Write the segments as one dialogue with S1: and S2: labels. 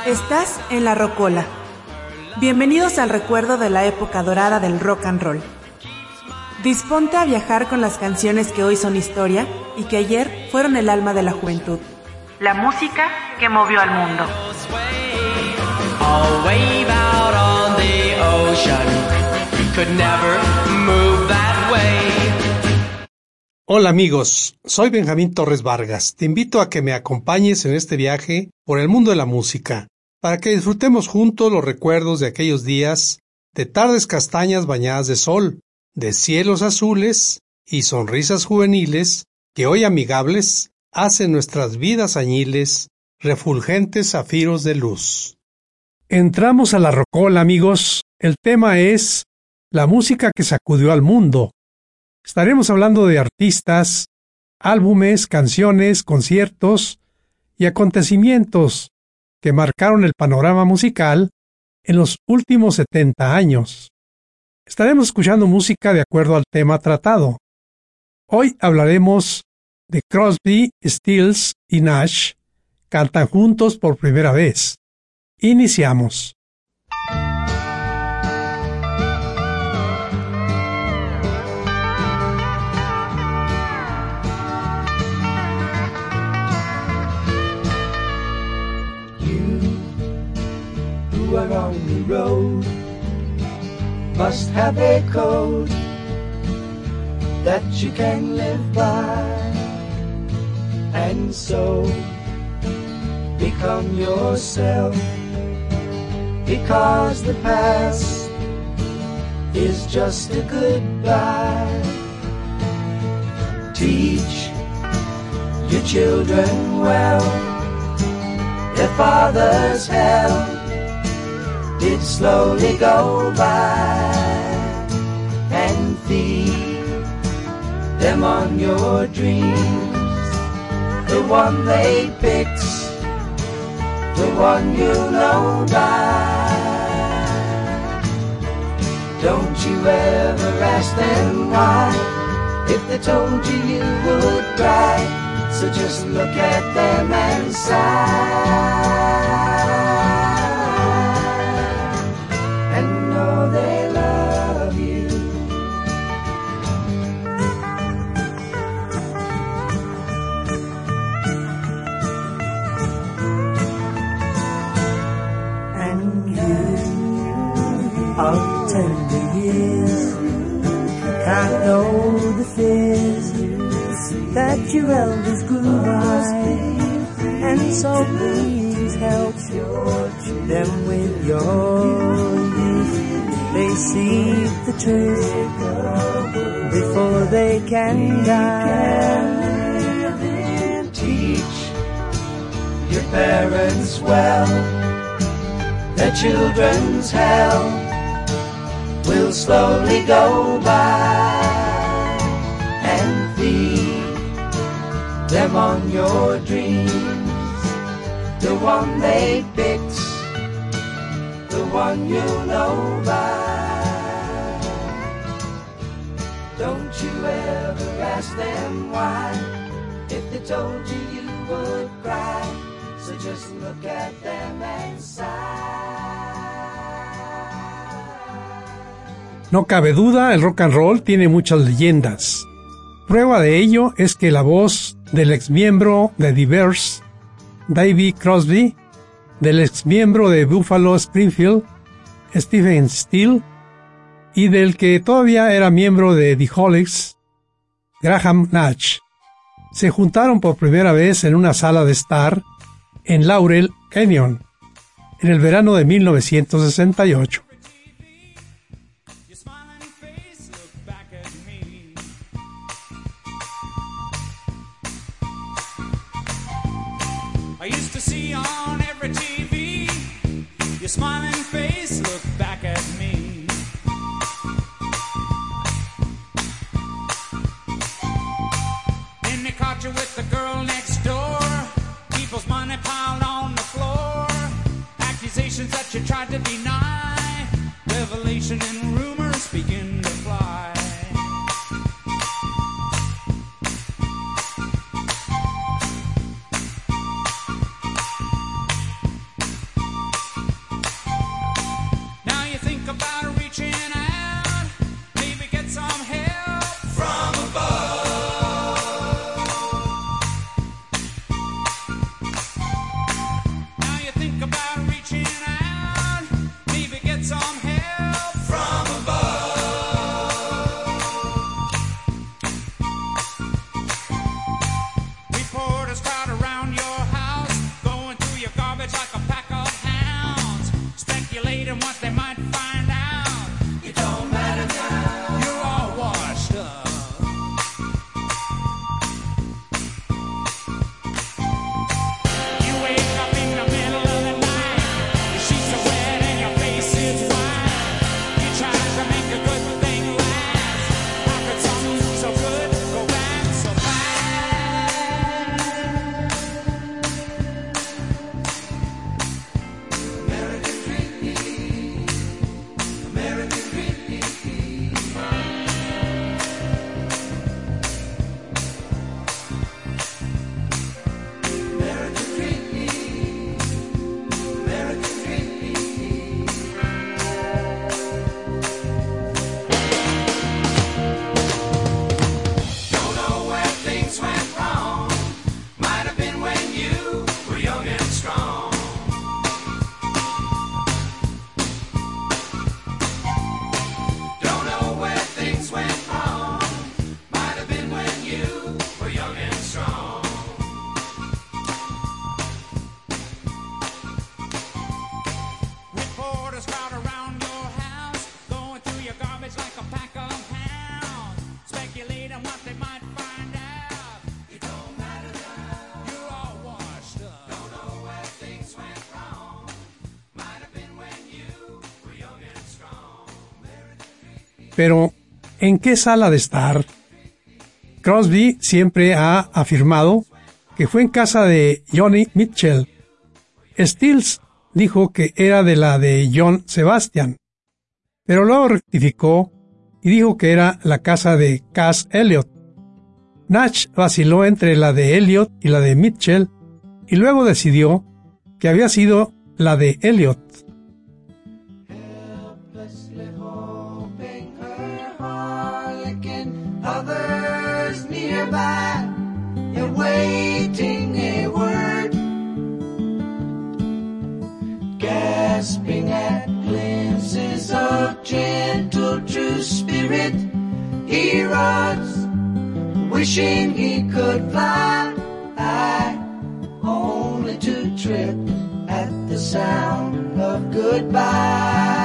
S1: Estás en La Rocola. Bienvenidos al recuerdo de la época dorada del rock and roll. Disponte a viajar con las canciones que hoy son historia y que ayer fueron el alma de la juventud. La música que movió al mundo.
S2: Hola amigos, soy Benjamín Torres Vargas. Te invito a que me acompañes en este viaje por el mundo de la música, para que disfrutemos juntos los recuerdos de aquellos días, de tardes castañas bañadas de sol, de cielos azules y sonrisas juveniles que hoy amigables hacen nuestras vidas añiles refulgentes zafiros de luz. Entramos a La Rocola, amigos. El tema es la música que sacudió al mundo. Estaremos hablando de artistas, álbumes, canciones, conciertos y acontecimientos que marcaron el panorama musical en los últimos 70 años. Estaremos escuchando música de acuerdo al tema tratado. Hoy hablaremos de Crosby, Stills y Nash. Cantan juntos por primera vez. Iniciamos.
S3: You are on the road, must have a code that you can live by, and so become yourself, because the past is just a goodbye. Teach your children well, their father's hell did slowly go by, and feed them on your dreams, the one they picked, the one you know by. Don't you ever ask them why, if they told you you would cry, so just look at them and sigh. They love you. And you of tender years can't know the fears that your elders grew by, and so please help them with your youth. They see the truth before they can die. Teach your parents well, their children's hell will slowly go by, and feed them on your dreams, the one they picked, the one you know by. Don't you ever ask them why, if they told you you would cry, so just look at them and sigh.
S2: No cabe duda, el rock and roll tiene muchas leyendas. Prueba de ello es que la voz del exmiembro de The Bears, Davy Crosby, del exmiembro de Buffalo Springfield, Stephen Stills, y del que todavía era miembro de The Hollies, Graham Nash, se juntaron por primera vez en una sala de estar en Laurel Canyon, en el verano de 1968.
S4: Smiling face, look back at me. Then they caught you with the girl next door. People's money piled on the floor. Accusations that you tried to deny. Revelation and rumors begin to fly.
S2: Pero, ¿en qué sala de estar? Crosby siempre ha afirmado que fue en casa de Joni Mitchell. Stills dijo que era de la de John Sebastian, pero luego rectificó y dijo que era la casa de Cass Elliot. Nash vaciló entre la de Elliot y la de Mitchell y luego decidió que había sido la de Elliot.
S3: Others nearby, awaiting a word, gasping at glimpses of gentle true spirit, he runs, wishing he could fly, only to trip at the sound of goodbye.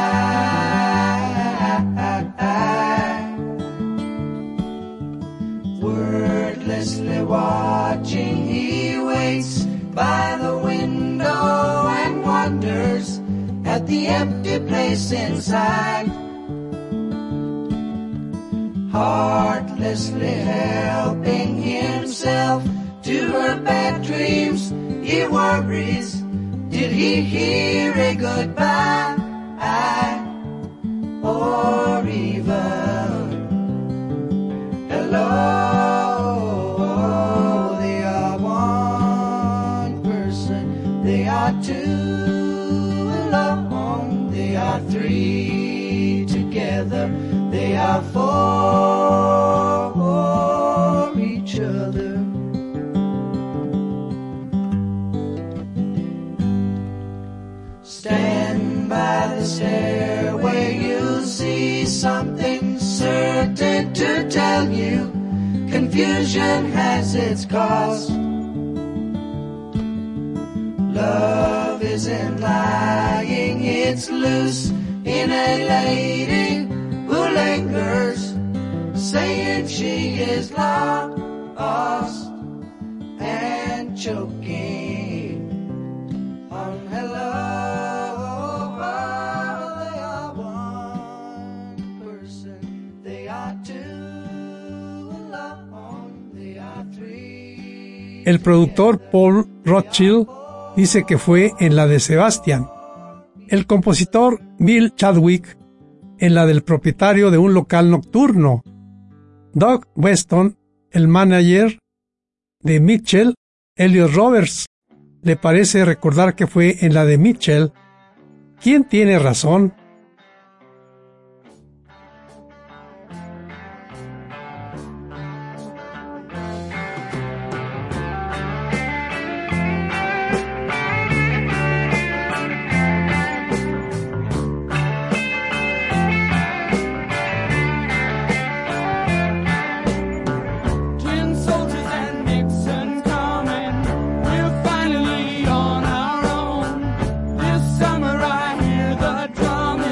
S3: Wordlessly watching, he waits by the window and wonders at the empty place inside. Heartlessly helping himself to her bad dreams, he worries, did he hear a goodbye? Or even hello? They are one person, they are two alone, they are three together, they are for each other. Stand by the stairway, you'll see something certain to tell you. Confusion has its cost. Love isn't lying, it's loose in a lady who lingers, saying she is lost and choking on hello. They are one person, they are two alone, they are three.
S2: El productor Paul Rothchild dice que fue en la de Sebastian. El compositor Bill Chadwick en la del propietario de un local nocturno. Doug Weston, el manager de Mitchell, Elliot Roberts, le parece recordar que fue en la de Mitchell. ¿Quién tiene razón?
S4: Summer I hear the drum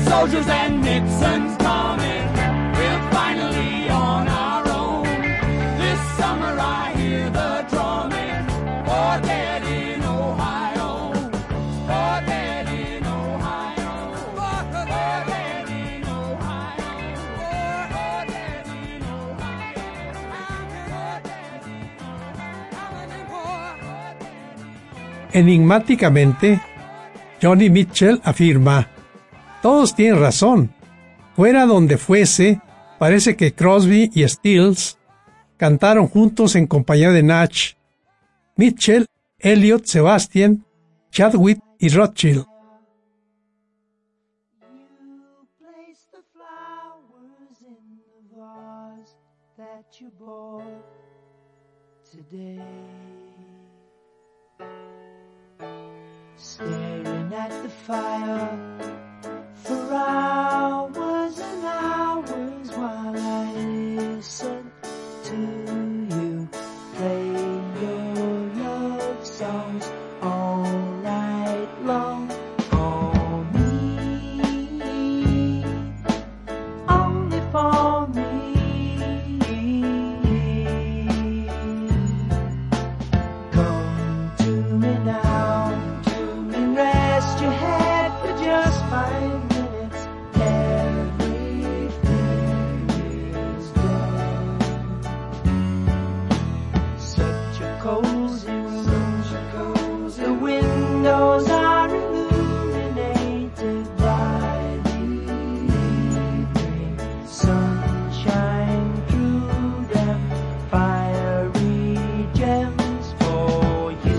S4: soldiers and Nixon's coming. We're finally on our own. This summer I hear the drumming. Oh, dead in Ohio. Oh, dead in Ohio. Oh, dead in Ohio. Oh, dead in Ohio.
S2: Enigmáticamente, Johnny Mitchell afirma: todos tienen razón. Fuera donde fuese, parece que Crosby y Stills cantaron juntos en compañía de Natch, Mitchell, Elliott, Sebastian, Chadwick y Rothschild.
S3: You place the flowers in the vase that you bought today. Staring at the fire for hours and hours while I listen to you play your love songs all night long. For me, only for me. Come to me now and rest your head for just 5 minutes. Everything is done. Such a cozy room. The windows are illuminated by the evening sunshine through them. Fiery gems for you,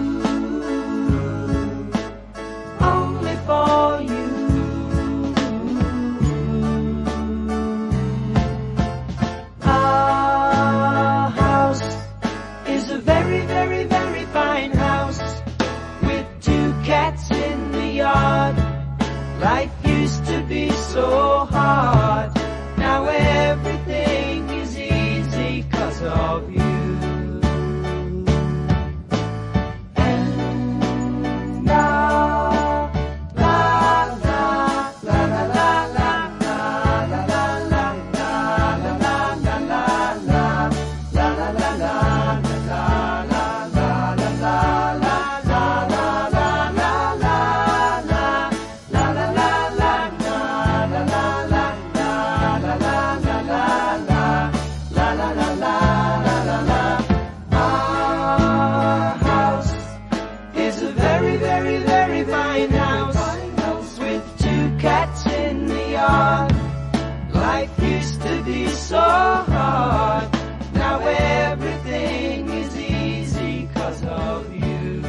S3: only for you. Our house is a very, very, very fine house with 2 cats in the yard. Life used to be so hard. Now everything is easy 'cause of you. And la la la la la la la la la la la la la la la la la Our house is a very, very, very fine house with 2 cats in the yard. Life used to be so hard. Now everything is easy 'cause of you.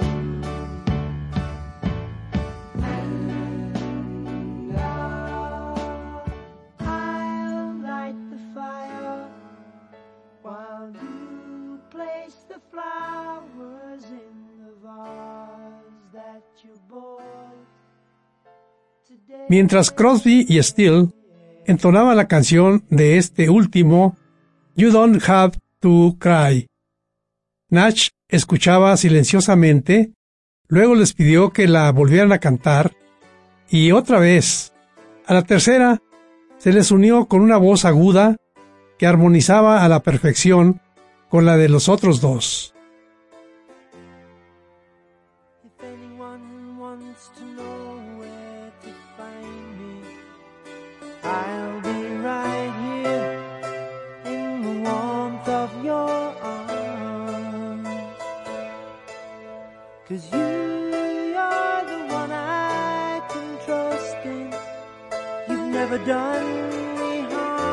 S3: And now I'll light the fire while you place the flowers in the vase that you bought today.
S2: Mientras Crosby y Stills entonaban la canción de este último, You Don't Have to Cry, Natch escuchaba silenciosamente, luego les pidió que la volvieran a cantar, y otra vez. A la tercera, se les unió con una voz aguda que armonizaba a la perfección con la de los otros dos.
S3: If anyone wants to know where to find me, I'll be right here in the warmth of your arms. 'Cause you're the one I can trust in. You've never done me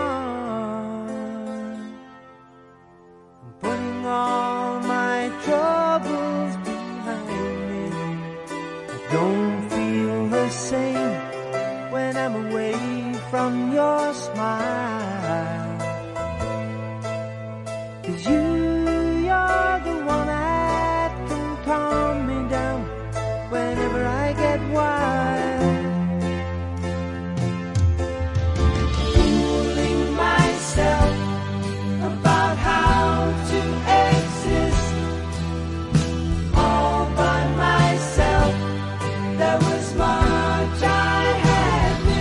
S3: harm. I'm putting all my troubles behind me. I don't feel the same when I'm away from your smile. 'Cause you're the one that can calm me down whenever I get wild. Fooling myself about how to exist all by myself. There was much I had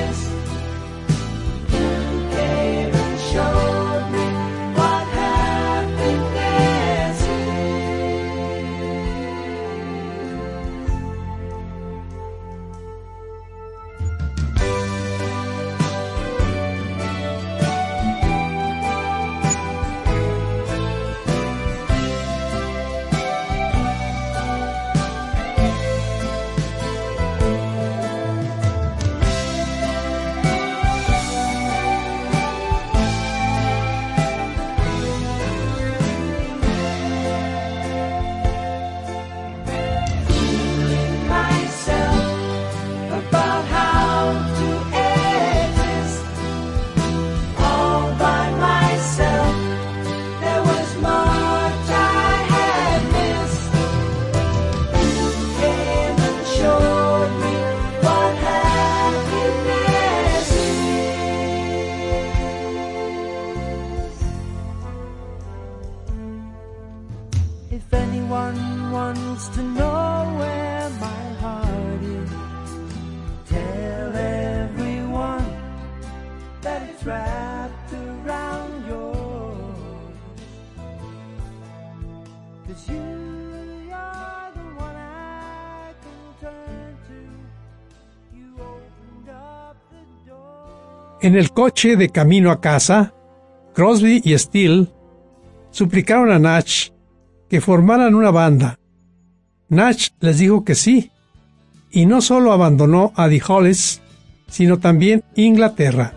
S2: En el coche de camino a casa, Crosby y Steele suplicaron a Nash que formaran una banda. Nash les dijo que sí, y no solo abandonó a The Hollies, sino también Inglaterra.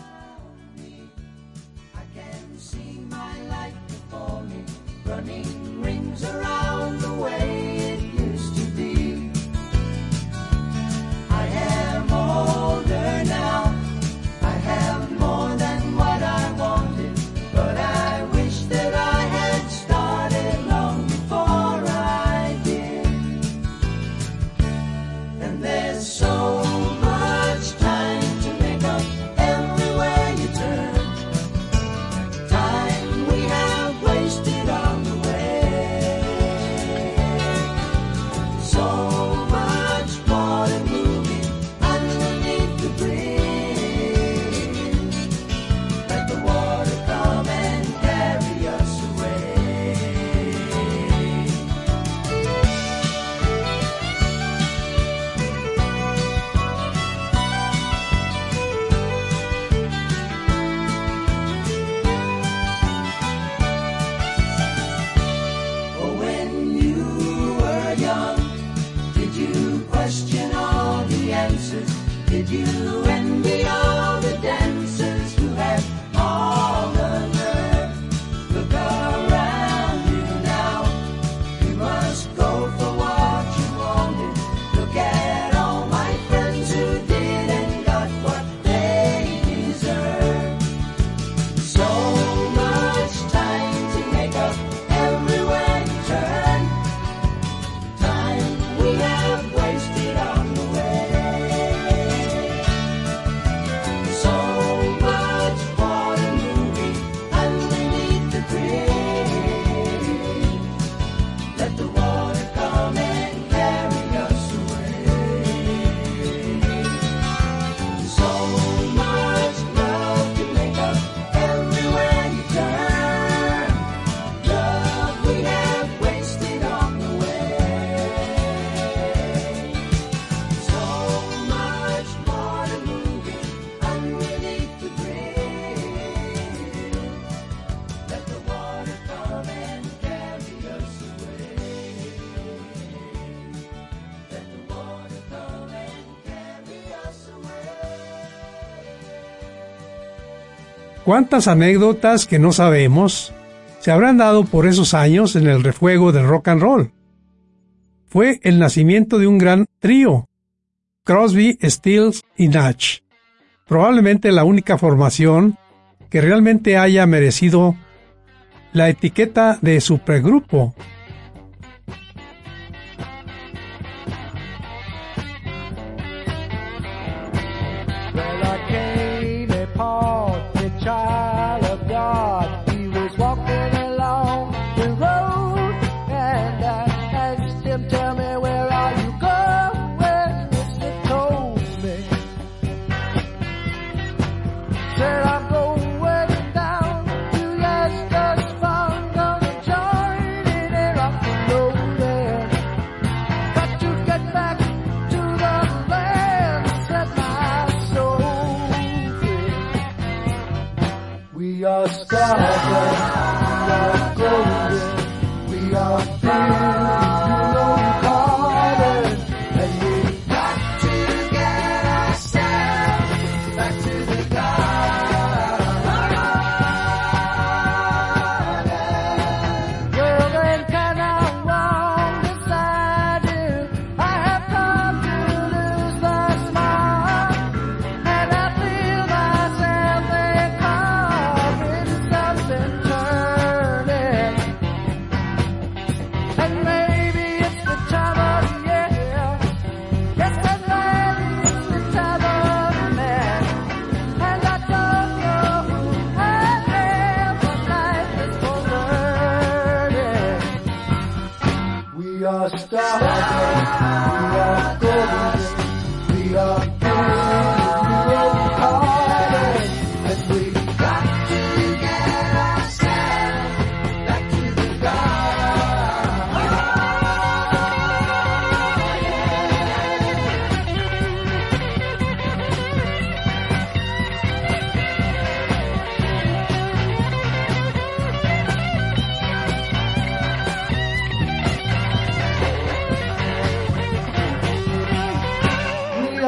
S2: ¿Cuántas anécdotas que no sabemos se habrán dado por esos años en el refuego del rock and roll? Fue el nacimiento de un gran trío, Crosby, Stills y Nash. Probablemente la única formación que realmente haya merecido la etiqueta de supergrupo.
S3: Child of God, he was walking along the road, and I asked him, tell me, where are you going? He told me, said I'm going down to Leicester's Farm, gonna join in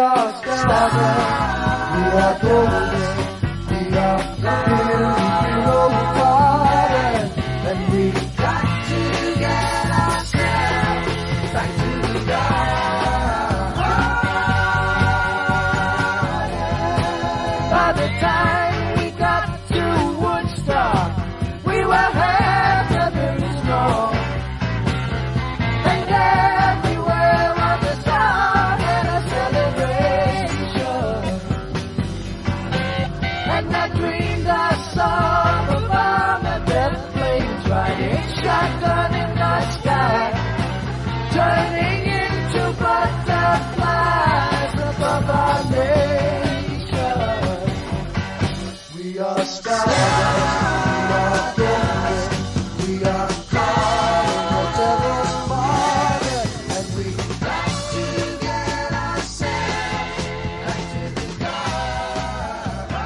S3: are stardust, we are golden, we are hero party, and we got to get ourselves back to the garden. By the time we got to Woodstock, we were half covered in snow. And everywhere was a song and a celebration. And I dreamed I saw the bomb and death flames riding shotgun in the sky, turning into butterflies above our nation. We are stardust, we are golden, we are calling whatever's morning, and we got to get ourselves back to the garden.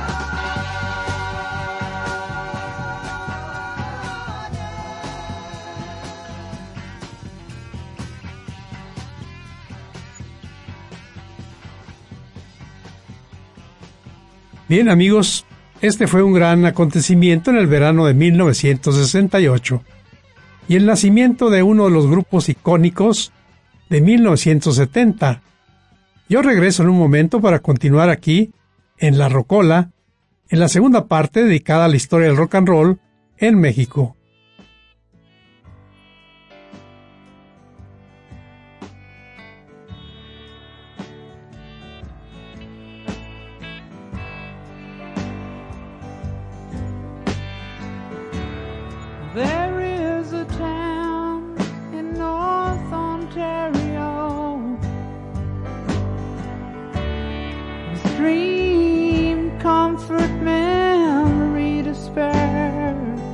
S2: Bien, amigos, este fue un gran acontecimiento en el verano de 1968 y el nacimiento de uno de los grupos icónicos de 1970. Yo regreso en un momento para continuar aquí, en La Rocola, en la segunda parte dedicada a la historia del rock and roll en México.
S4: There is a town in North Ontario, whose dream, comfort, memory to spare.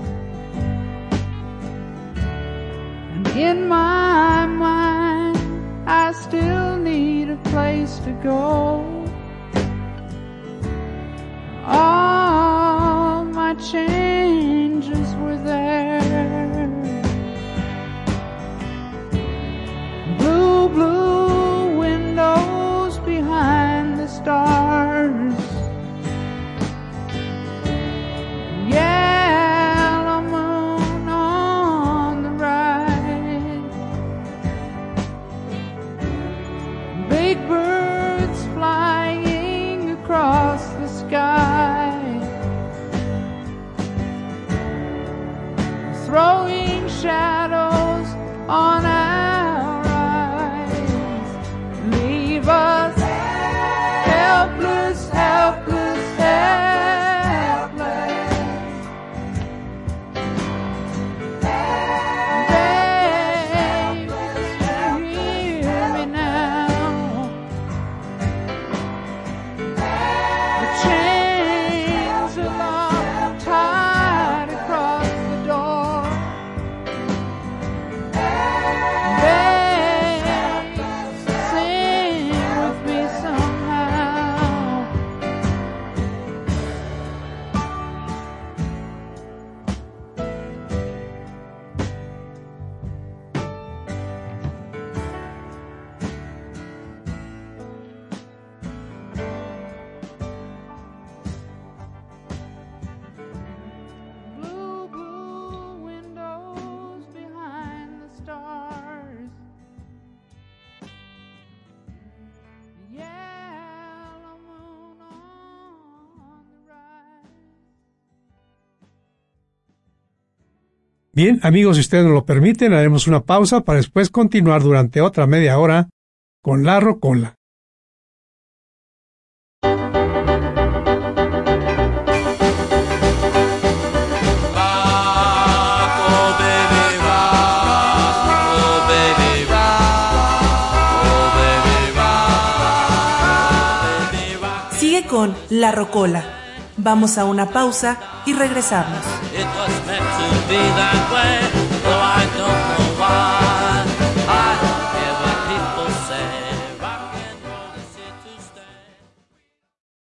S4: And in my mind, I still need a place to go. All my changes were there. Blue, blue windows behind the stars. Yellow moon on the right. Big birds flying across the sky, throwing shadows on our eyes. Leave us helpless, helpless, helpless. Baby, hear me now. The chains are locked tight across the door. Babe, sing with me somehow. Blue, blue windows behind the stars. Yellow moon on the rise.
S2: Bien, amigos, si ustedes nos lo permiten, haremos una pausa para después continuar durante otra media hora con La Rocola.
S1: Sigue con La Rocola. Vamos a una pausa y regresamos.
S5: It was meant to be that way, though I don't